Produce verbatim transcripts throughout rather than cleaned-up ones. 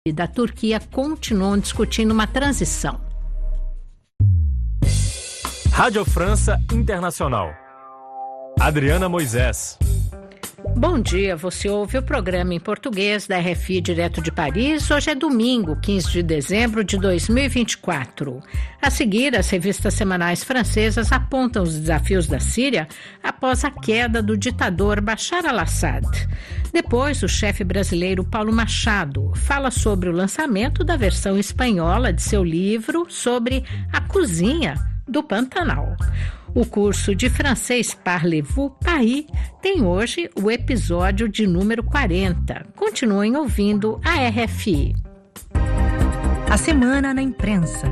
e da Turquia continuam discutindo uma transição. Rádio França Internacional. Adriana Moisés. Bom dia, você ouve o programa em português da R F I direto de Paris. Hoje é domingo, quinze de dezembro de dois mil e vinte e quatro. A seguir, as revistas semanais francesas apontam os desafios da Síria após a queda do ditador Bashar al-Assad. Depois, o chefe brasileiro Paulo Machado fala sobre o lançamento da versão espanhola de seu livro sobre a cozinha do Pantanal. O curso de francês Parlez-vous Paris tem hoje o episódio de número quarenta. Continuem ouvindo a R F I. A Semana na Imprensa.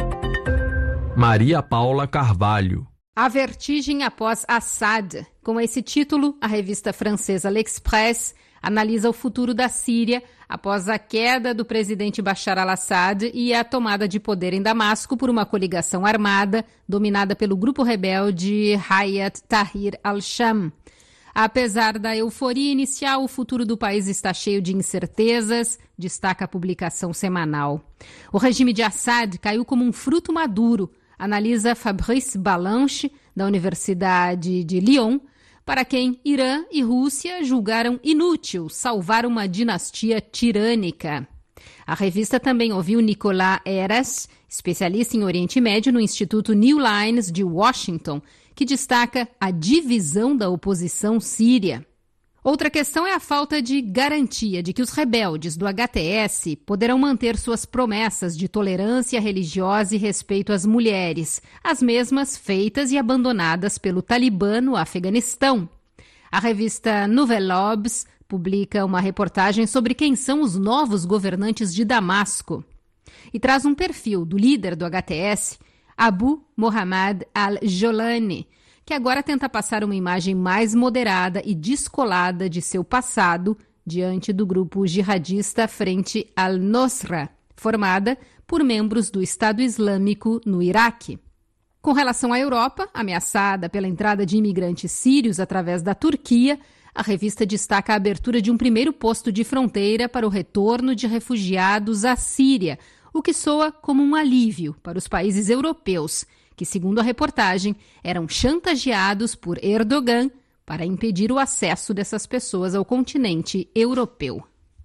Maria Paula Carvalho. A vertigem após Assad. Com esse título, a revista francesa L'Express analisa o futuro da Síria após a queda do presidente Bashar al-Assad e a tomada de poder em Damasco por uma coligação armada dominada pelo grupo rebelde Hayat Tahrir al-Sham. Apesar da euforia inicial, o futuro do país está cheio de incertezas, destaca a publicação semanal. O regime de Assad caiu como um fruto maduro, analisa Fabrice Balanche, da Universidade de Lyon, para quem Irã e Rússia julgaram inútil salvar uma dinastia tirânica. A revista também ouviu Nicolas Heras, especialista em Oriente Médio no Instituto New Lines de Washington, que destaca a divisão da oposição síria. Outra questão é a falta de garantia de que os rebeldes do H T S poderão manter suas promessas de tolerância religiosa e respeito às mulheres, as mesmas feitas e abandonadas pelo Talibã no Afeganistão. A revista Nouvelle Obs publica uma reportagem sobre quem são os novos governantes de Damasco e traz um perfil do líder do H T S, Abu Mohammad al-Jolani, que agora tenta passar uma imagem mais moderada e descolada de seu passado diante do grupo jihadista Frente al-Nosra, formada por membros do Estado Islâmico no Iraque. Com relação à Europa, ameaçada pela entrada de imigrantes sírios através da Turquia, a revista destaca a abertura de um primeiro posto de fronteira para o retorno de refugiados à Síria, o que soa como um alívio para os países europeus, que, segundo a reportagem, eram chantageados por Erdogan para impedir o acesso dessas pessoas ao continente europeu.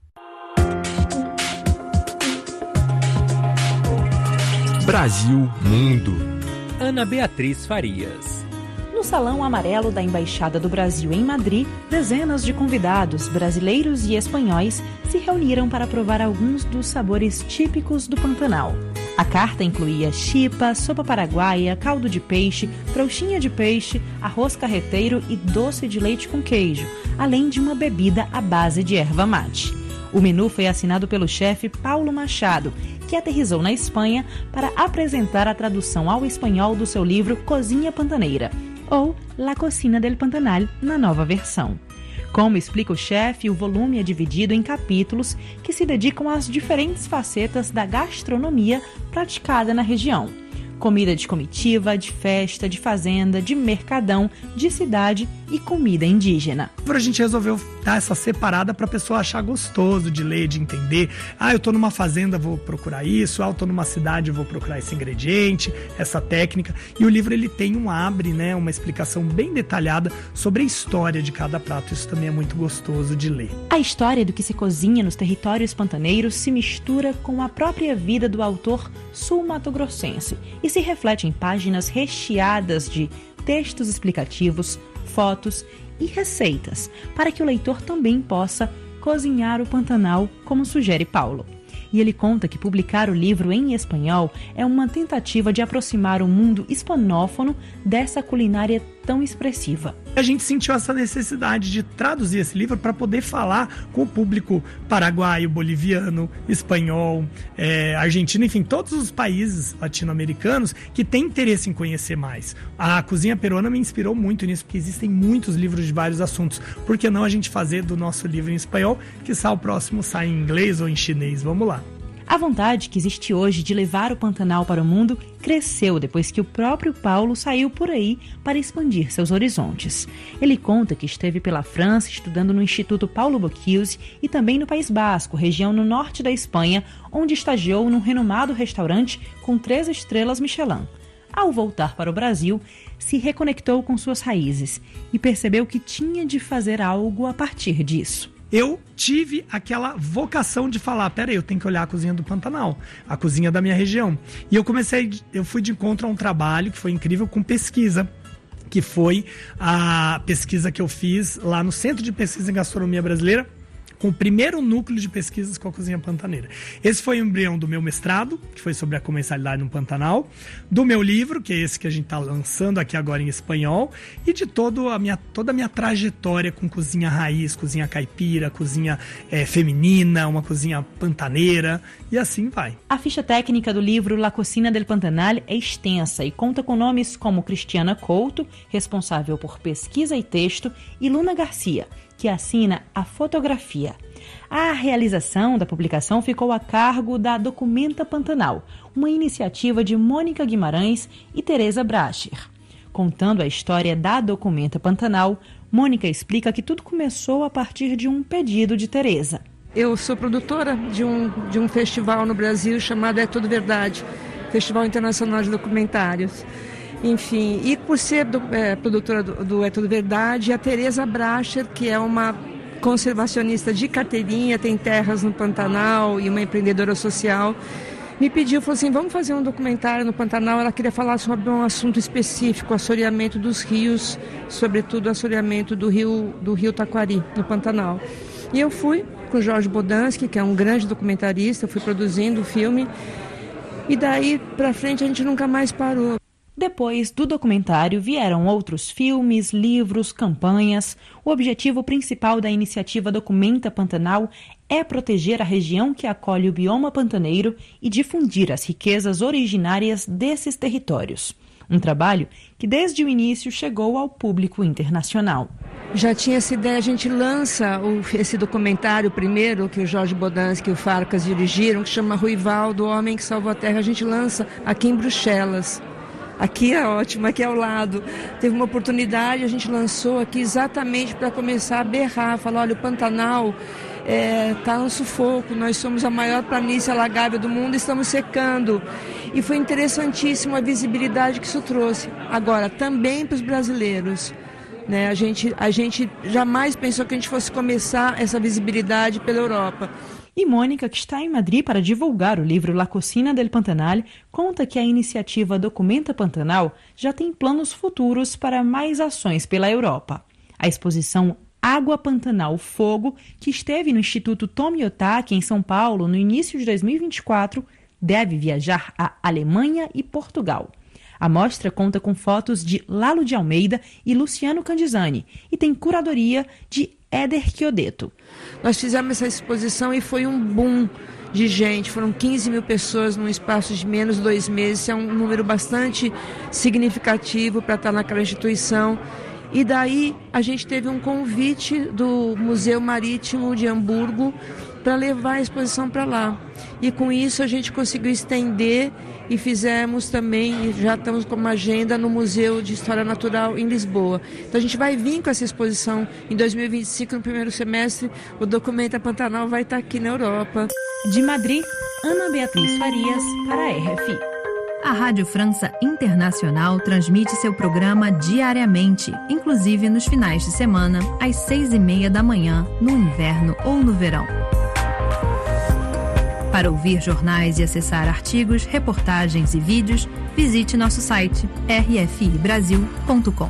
Brasil Mundo. Ana Beatriz Farias. No Salão Amarelo da Embaixada do Brasil em Madrid, dezenas de convidados brasileiros e espanhóis se reuniram para provar alguns dos sabores típicos do Pantanal. A carta incluía chipa, sopa paraguaia, caldo de peixe, trouxinha de peixe, arroz carreteiro e doce de leite com queijo, além de uma bebida à base de erva mate. O menu foi assinado pelo chefe Paulo Machado, que aterrissou na Espanha para apresentar a tradução ao espanhol do seu livro Cozinha Pantaneira, ou La Cocina del Pantanal, na nova versão. Como explica o chefe, o volume é dividido em capítulos que se dedicam às diferentes facetas da gastronomia praticada na região. Comida de comitiva, de festa, de fazenda, de mercadão, de cidade e comida indígena. A gente resolveu dar essa separada para a pessoa achar gostoso de ler, de entender. Ah, eu tô numa fazenda, vou procurar isso. Ah, eu tô numa cidade, vou procurar esse ingrediente, essa técnica. E o livro ele tem um abre, né, uma explicação bem detalhada sobre a história de cada prato. Isso também é muito gostoso de ler. A história do que se cozinha nos territórios pantaneiros se mistura com a própria vida do autor sul-mato-grossense e se reflete em páginas recheadas de textos explicativos, fotos e receitas, para que o leitor também possa cozinhar o Pantanal, como sugere Paulo. E ele conta que publicar o livro em espanhol é uma tentativa de aproximar o mundo hispanófono dessa culinária tão expressiva. A gente sentiu essa necessidade de traduzir esse livro para poder falar com o público paraguaio, boliviano, espanhol, é, argentino, enfim, todos os países latino-americanos que têm interesse em conhecer mais. A cozinha peruana me inspirou muito nisso, porque existem muitos livros de vários assuntos. Por que não a gente fazer do nosso livro em espanhol, que o próximo sai em inglês ou em chinês? Vamos lá. A vontade que existe hoje de levar o Pantanal para o mundo cresceu depois que o próprio Paulo saiu por aí para expandir seus horizontes. Ele conta que esteve pela França estudando no Instituto Paulo Bocuse e também no País Basco, região no norte da Espanha, onde estagiou num renomado restaurante com três estrelas Michelin. Ao voltar para o Brasil, se reconectou com suas raízes e percebeu que tinha de fazer algo a partir disso. Eu tive aquela vocação de falar, peraí, eu tenho que olhar a cozinha do Pantanal, a cozinha da minha região. E eu comecei, eu fui de encontro a um trabalho que foi incrível com pesquisa, que foi a pesquisa que eu fiz lá no Centro de Pesquisa em Gastronomia Brasileira, com o primeiro núcleo de pesquisas com a cozinha pantaneira. Esse foi o embrião do meu mestrado, que foi sobre a comensalidade no Pantanal, do meu livro, que é esse que a gente está lançando aqui agora em espanhol, e de todo a minha, toda a minha trajetória com cozinha raiz, cozinha caipira, cozinha é, feminina, uma cozinha pantaneira, e assim vai. A ficha técnica do livro La Cocina del Pantanal é extensa e conta com nomes como Cristiana Couto, responsável por pesquisa e texto, e Luna Garcia, que assina a fotografia. A realização da publicação ficou a cargo da Documenta Pantanal, uma iniciativa de Mônica Guimarães e Teresa Bracher. Contando a história da Documenta Pantanal, Mônica explica que tudo começou a partir de um pedido de Teresa. Eu sou produtora de um, de um festival no Brasil chamado É Tudo Verdade, Festival Internacional de Documentários. Enfim, e por ser do, é, produtora do, do É Tudo Verdade, a Teresa Bracher, que é uma conservacionista de carteirinha, tem terras no Pantanal e uma empreendedora social, me pediu, falou assim, vamos fazer um documentário no Pantanal. Ela queria falar sobre um assunto específico, o assoreamento dos rios, sobretudo o assoreamento do rio, do rio Taquari, no Pantanal. E eu fui com o Jorge Bodansky, que é um grande documentarista, eu fui produzindo o filme, e daí para frente a gente nunca mais parou. Depois do documentário vieram outros filmes, livros, campanhas. O objetivo principal da iniciativa Documenta Pantanal é proteger a região que acolhe o bioma pantaneiro e difundir as riquezas originárias desses territórios. Um trabalho que desde o início chegou ao público internacional. Já tinha essa ideia, a gente lança o, esse documentário primeiro, que o Jorge Bodansky e o Farcas dirigiram, que chama Ruivaldo, o Homem que Salvou a Terra. A gente lança aqui em Bruxelas. Aqui é ótimo, aqui ao lado. Teve uma oportunidade, a gente lançou aqui exatamente para começar a berrar, falar, olha, o Pantanal está é, no sufoco, nós somos a maior planície alagável do mundo, estamos secando. E foi interessantíssimo a visibilidade que isso trouxe. Agora, também para os brasileiros, né? A gente, a gente jamais pensou que a gente fosse começar essa visibilidade pela Europa. E Mônica, que está em Madrid para divulgar o livro La Cocina del Pantanal, conta que a iniciativa Documenta Pantanal já tem planos futuros para mais ações pela Europa. A exposição Água Pantanal Fogo, que esteve no Instituto Tomiotaki, em São Paulo, no início de dois mil e vinte e quatro, deve viajar à Alemanha e Portugal. A mostra conta com fotos de Lalo de Almeida e Luciano Candizani e tem curadoria de Éder Chiodeto. Nós fizemos essa exposição e foi um boom de gente, foram quinze mil pessoas num espaço de menos de dois meses, é um número bastante significativo para estar naquela instituição. E daí a gente teve um convite do Museu Marítimo de Hamburgo para levar a exposição para lá. E com isso a gente conseguiu estender e fizemos também, já estamos com uma agenda no Museu de História Natural em Lisboa. Então a gente vai vir com essa exposição em dois mil e vinte e cinco, no primeiro semestre, o Documenta Pantanal vai estar aqui na Europa. De Madrid, Ana Beatriz Farias para a R F I. A Rádio França Internacional transmite seu programa diariamente, inclusive nos finais de semana, às seis e meia da manhã, no inverno ou no verão. Para ouvir jornais e acessar artigos, reportagens e vídeos, visite nosso site r f i brasil ponto com.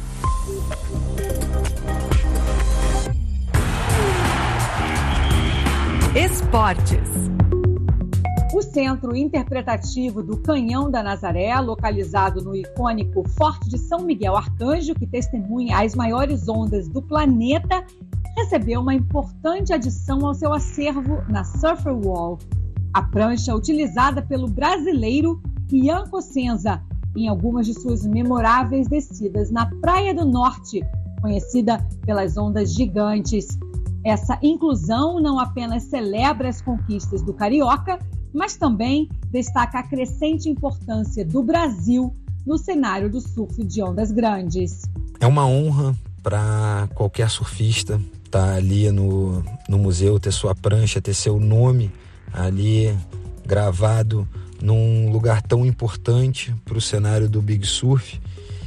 Esportes. O Centro Interpretativo do Canhão da Nazaré, localizado no icônico Forte de São Miguel Arcanjo, que testemunha as maiores ondas do planeta, recebeu uma importante adição ao seu acervo na Surfer Wall, a prancha utilizada pelo brasileiro Ian Cossenza em algumas de suas memoráveis descidas na Praia do Norte, conhecida pelas ondas gigantes. Essa inclusão não apenas celebra as conquistas do carioca, mas também destaca a crescente importância do Brasil no cenário do surf de ondas grandes. É uma honra para qualquer surfista estar ali no, no museu, ter sua prancha, ter seu nome ali gravado num lugar tão importante para o cenário do Big Surf.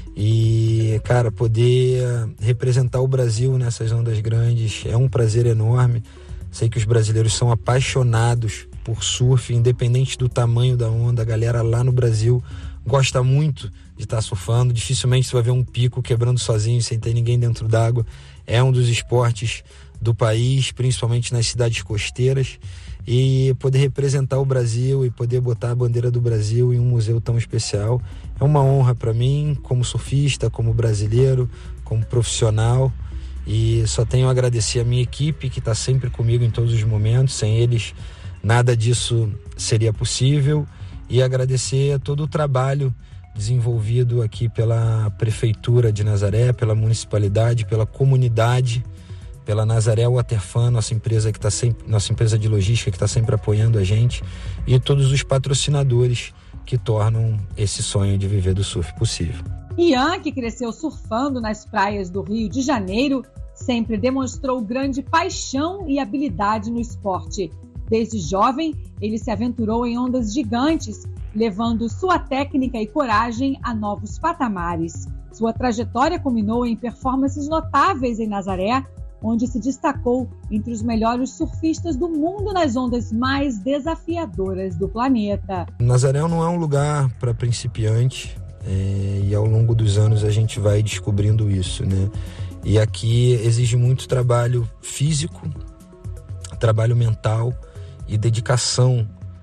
E, cara, poder representar o Brasil nessas ondas grandes é um prazer enorme. Sei que os brasileiros são apaixonados por surf, independente do tamanho da onda. A galera lá no Brasil gosta muito de estar surfando. Dificilmente você vai ver um pico quebrando sozinho, sem ter ninguém dentro d'água. É um dos esportes do país, principalmente nas cidades costeiras. E poder representar o Brasil e poder botar a bandeira do Brasil em um museu tão especial é uma honra para mim, como surfista, como brasileiro, como profissional. E só tenho a agradecer a minha equipe, que está sempre comigo em todos os momentos. Sem eles, nada disso seria possível. E agradecer a todo o trabalho desenvolvido aqui pela Prefeitura de Nazaré, pela municipalidade, pela comunidade, pela Nazaré Waterfun, nossa empresa que tá sempre, nossa empresa de logística que está sempre apoiando a gente, e todos os patrocinadores que tornam esse sonho de viver do surf possível. Ian, que cresceu surfando nas praias do Rio de Janeiro, sempre demonstrou grande paixão e habilidade no esporte. Desde jovem, ele se aventurou em ondas gigantes, levando sua técnica e coragem a novos patamares. Sua trajetória culminou em performances notáveis em Nazaré, onde se destacou entre os melhores surfistas do mundo nas ondas mais desafiadoras do planeta. Nazaré não é um lugar para principiante, é, e ao longo dos anos a gente vai descobrindo isso, né? E aqui exige muito trabalho físico, trabalho mental e dedicação,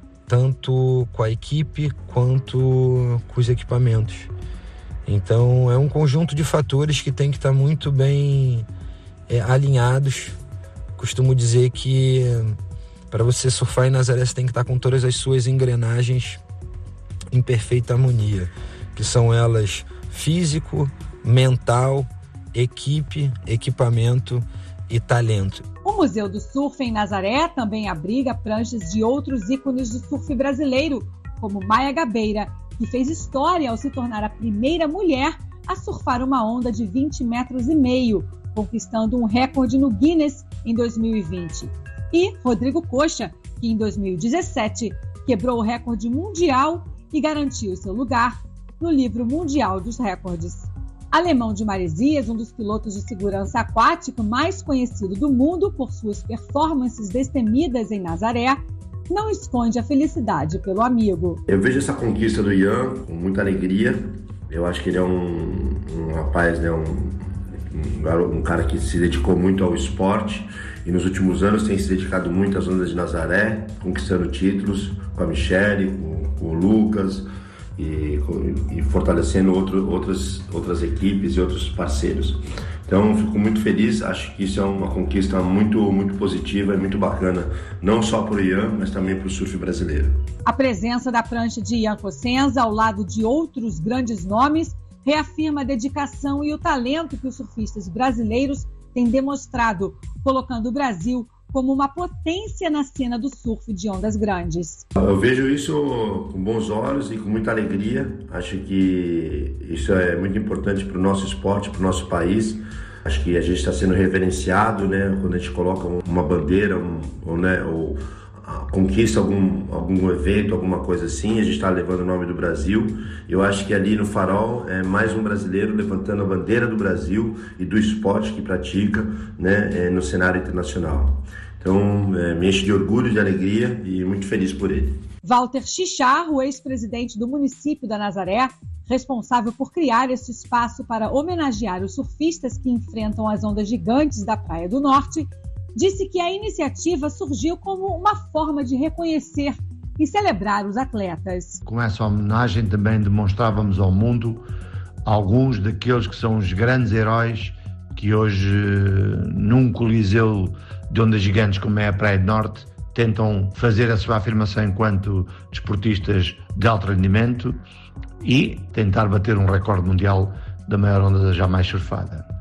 tanto com a equipe quanto com os equipamentos. Então é um conjunto de fatores que tem que estar muito bem É, alinhados. Costumo dizer que para você surfar em Nazaré você tem que estar com todas as suas engrenagens em perfeita harmonia, que são elas físico, mental, equipe, equipamento e talento. O Museu do Surf em Nazaré também abriga pranchas de outros ícones do surf brasileiro, como Maia Gabeira, que fez história ao se tornar a primeira mulher a surfar uma onda de vinte metros e meio, conquistando um recorde no Guinness em dois mil e vinte. E Rodrigo Coxa, que em dois mil e dezessete quebrou o recorde mundial e garantiu seu lugar no livro mundial dos recordes. Alemão de Maresias, um dos pilotos de segurança aquática mais conhecido do mundo por suas performances destemidas em Nazaré, não esconde a felicidade pelo amigo. Eu vejo essa conquista do Ian com muita alegria. Eu acho que ele é um, um rapaz, né, um um cara que se dedicou muito ao esporte e nos últimos anos tem se dedicado muito às ondas de Nazaré, conquistando títulos com a Michele, com, com o Lucas e, com, e fortalecendo outro, outras, outras equipes e outros parceiros. Então fico muito feliz, acho que isso é uma conquista muito, muito positiva e muito bacana, não só para o Ian, mas também para o surf brasileiro. A presença da prancha de Ian Cosenza ao lado de outros grandes nomes reafirma a dedicação e o talento que os surfistas brasileiros têm demonstrado, colocando o Brasil como uma potência na cena do surf de ondas grandes. Eu vejo isso com bons olhos e com muita alegria. Acho que isso é muito importante para o nosso esporte, para o nosso país. Acho que a gente está sendo reverenciado, né, quando a gente coloca uma bandeira, um, ou, né, ou conquista algum, algum evento, alguma coisa assim, a gente está levando o nome do Brasil. Eu acho que ali no Farol é mais um brasileiro levantando a bandeira do Brasil e do esporte que pratica, né, é, no cenário internacional. Então, é, me enche de orgulho, de alegria e muito feliz por ele. Walter Chichar, o ex-presidente do município da Nazaré, responsável por criar esse espaço para homenagear os surfistas que enfrentam as ondas gigantes da Praia do Norte, disse que a iniciativa surgiu como uma forma de reconhecer e celebrar os atletas. Com essa homenagem também demonstrávamos ao mundo alguns daqueles que são os grandes heróis que hoje, num coliseu de ondas gigantes como é a Praia do Norte, tentam fazer a sua afirmação enquanto desportistas de alto rendimento e tentar bater um recorde mundial da maior onda jamais surfada.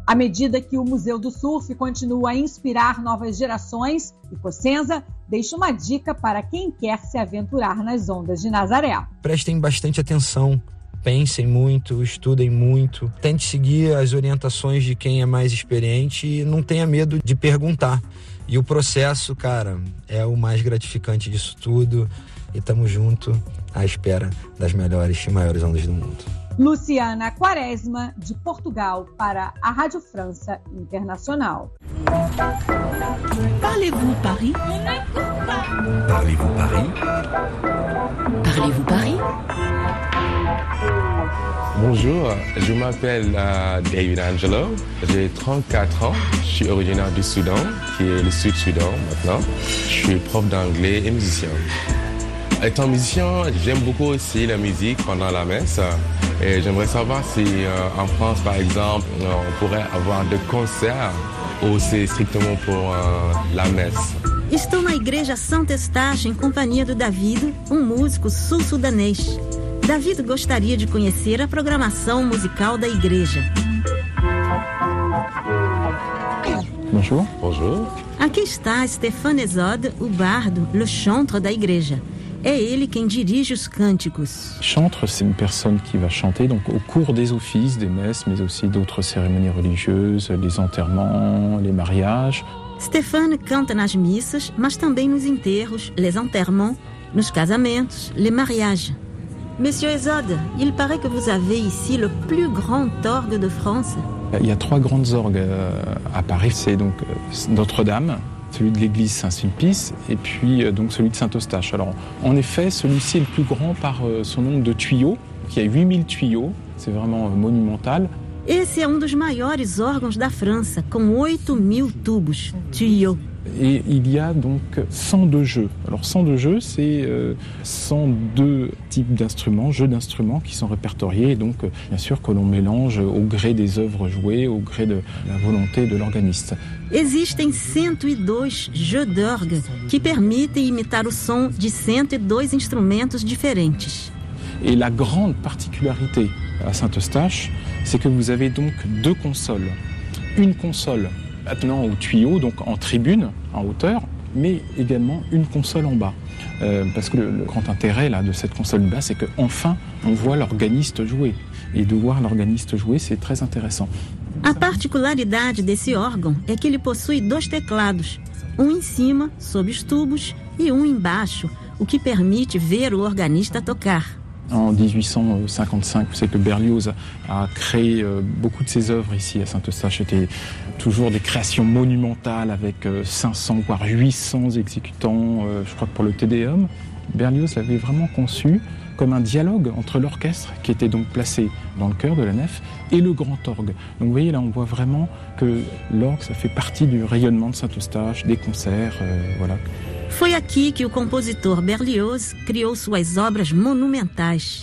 À medida que o Museu do Surf continua a inspirar novas gerações, o Cosenza deixa uma dica para quem quer se aventurar nas ondas de Nazaré. Prestem bastante atenção, pensem muito, estudem muito, tente seguir as orientações de quem é mais experiente e não tenha medo de perguntar. E o processo, cara, é o mais gratificante disso tudo e estamos juntos à espera das melhores e maiores ondas do mundo. Luciana Quaresma, de Portugal, para a Rádio França Internacional. Parlez-vous Paris? Parlez-vous Paris? Parlez-vous Paris? Bonjour, je m'appelle uh, David Angelo, j'ai trente-quatre ans, je suis originaire du Soudan, qui est le Sud-Soudan maintenant. Je suis prof d'anglais et musicien. Étant musicien, j'aime beaucoup aussi la musique pendant la messe. Et j'aimerais savoir si euh, en France, par exemple, on pourrait avoir des concerts ou c'est strictement pour euh, la messe. Estou na Igreja Santo Eustache em companhia do David, um músico sul-sudanês. David gostaria de conhecer a programação musical da igreja. Bonjour. Bonjour. Aqui está Stéphane Ezode, o bardo, le chantre da igreja. É ele quem dirige os cânticos. Chantre, c'est une personne qui va chanter donc au cours des offices, des messes, mais aussi d'autres cérémonies religieuses, les enterrements, les mariages. Stéphane canta nas missas, mas também nos enterros, les enterrements, nos casamentos, les mariages. Monsieur Ezode, il paraît que vous avez ici le plus grand orgue de France. Il y a trois grandes orgues à Paris, c'est donc Notre-Dame, celui de l'église Saint-Sulpice et puis donc celui de Saint-Eustache. Alors en effet, celui-ci est le plus grand par son nombre de tuyaux. Il y a huit mille tuyaux, c'est vraiment monumental. Esse é um dos maiores órgãos da França, com oito mil tubos, tuyaux. Et il y a donc cent deux jeux. Alors cent deux jeux, c'est euh, cent deux types d'instruments, jeux d'instruments qui sont répertoriés et donc bien sûr que l'on mélange au gré des œuvres jouées, au gré de la volonté de l'organiste. Existem cento e dois jeux d'orgue que permitem imitar o som de cento e dois instrumentos diferentes. Et la grande particularité à Saint-Eustache, c'est que vous avez donc deux consoles. Une console attenant au tuyau, donc en tribune, en hauteur, mais également une console en bas. Euh, parce que le, le grand intérêt là, de cette console bas, c'est qu'enfin, on voit l'organiste jouer. Et de voir l'organiste jouer, c'est très intéressant. A particularidade desse órgão é que ele possui dois teclados, um em cima, sob os tubos, e um embaixo, o que permite ver o organista tocar. En dix-huit cent cinquante-cinq, vous savez que Berlioz a créé euh, beaucoup de ses œuvres ici à Saint-Eustache. C'était toujours des créations monumentales avec euh, cinq cents voire huit cents exécutants, euh, je crois que pour le Te Deum. Berlioz l'avait vraiment conçu comme un dialogue entre l'orchestre qui était donc placé dans le chœur de la nef et le grand orgue. Donc vous voyez là, on voit vraiment que l'orgue, ça fait partie du rayonnement de Saint-Eustache, des concerts, euh, voilà. Foi aqui que o compositor Berlioz criou suas obras monumentais.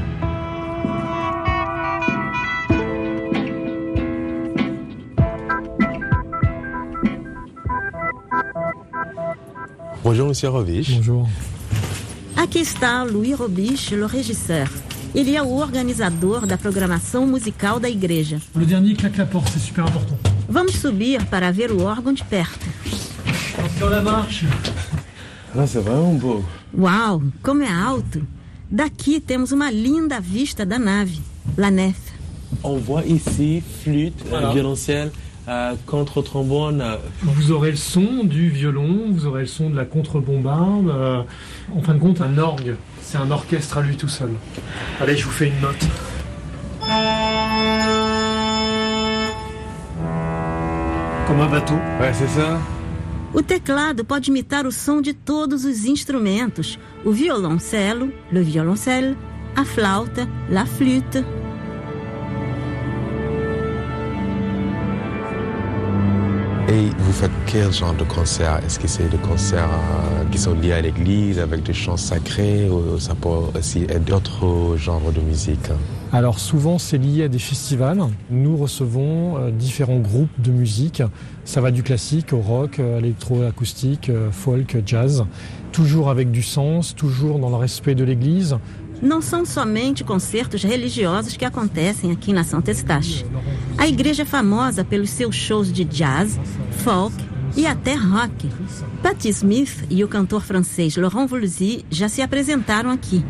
Bonjour, Monsieur Robiche. Bonjour. Aqui está Louis Robiche, le régisseur. Ele é o organizador da programação musical da igreja. Le dernier claque la porte, c'est super important. Vamos subir para ver o órgão de perto. Attention la marche. Ah, c'est vraiment beau. Uau, como é alto! Daqui temos uma linda vista da nave, la nef. On voit ici flûte, voilà. Violoncelle, euh, contre-trombone. Euh... Vous aurez le son du violon, vous aurez le son de la contrebombarde. Euh, en fin de compte, un orgue, c'est un orchestre à lui tout seul. Allez, je vous fais une note. Comme un bateau. Ouais, c'est ça. O teclado pode imitar o som de todos os instrumentos. O violoncelo, le violoncelle, a flauta, la flûte. Et vous faites quel genre de concert? Est-ce que c'est des concerts euh, qui sont liés à l'église, avec des chants sacrés, ou ça peut aussi être d'autres genres de musique? Alors souvent c'est lié à des festivals. Nous recevons euh, différents groupes de musique. Ça va du classique au rock, euh, électroacoustique, euh, folk, jazz. Toujours avec du sens, toujours dans le respect de l'église. não são somente concertos religiosos que acontecem aqui na Saint Eustache. A igreja é famosa pelos seus shows de jazz, folk e até rock. Patti Smith e o cantor francês Laurent Voulzy já se apresentaram aqui.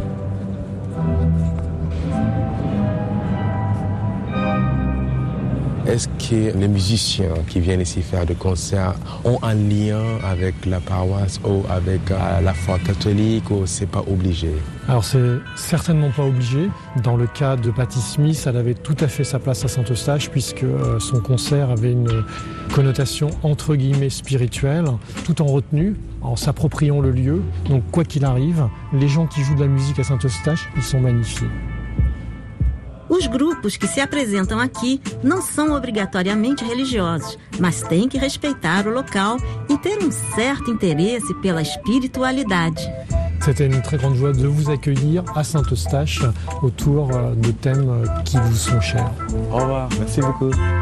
Est-ce que les musiciens qui viennent ici faire des concerts ont un lien avec la paroisse ou avec la foi catholique ou c'est pas obligé? Alors c'est certainement pas obligé. Dans le cas de Patti Smith, elle avait tout à fait sa place à Saint-Eustache puisque son concert avait une connotation entre guillemets spirituelle, tout en retenue, en s'appropriant le lieu. Donc quoi qu'il arrive, les gens qui jouent de la musique à Saint-Eustache, ils sont magnifiés. Os grupos que se apresentam aqui não são obrigatoriamente religiosos, mas têm que respeitar o local e ter um certo interesse pela espiritualidade. C'était une très grande joie de vous accueillir à Saint-Eustache autour de thèmes qui vous sont chers. Au revoir, merci beaucoup.